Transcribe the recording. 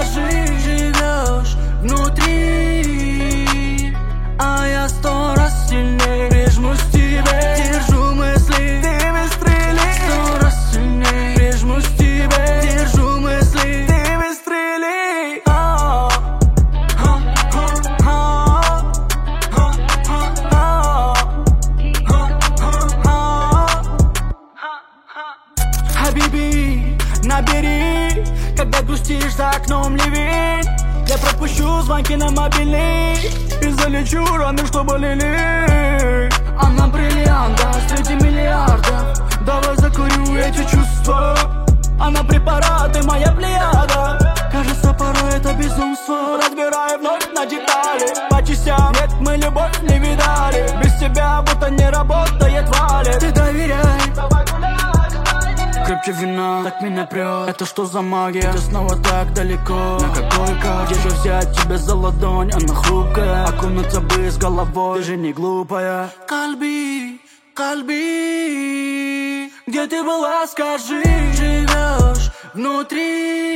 скажи, живешь внутри, а я 100 раз сильнее прижмусь к тебе. Держу мысли, ты выстрели, 100 раз сильнее прижмусь к тебе. Держу мысли, ты выстрели. Хабиби, набери, когда грустишь за окном ливень. Я пропущу звонки на мобильный и залечу раны, что болели. Она бриллиант, да, среди миллиардов. Давай закурю эти чувства. Она препарат и моя плеяда. Кажется, порой это безумство. Разбираю вновь на детали по частям. Нет, мы любовь не видали. Без тебя будто не работает валит. Ты доверяй, давай гуляй. Крепче вина, так меня прет. Это что за магия? Ты снова так далеко. На какой карте? Где же взять тебя за ладонь? Она хрупкая, окунуться бы с головой. Ты же не глупая. Кальби, Кальби, где ты была, скажи. Живешь внутри,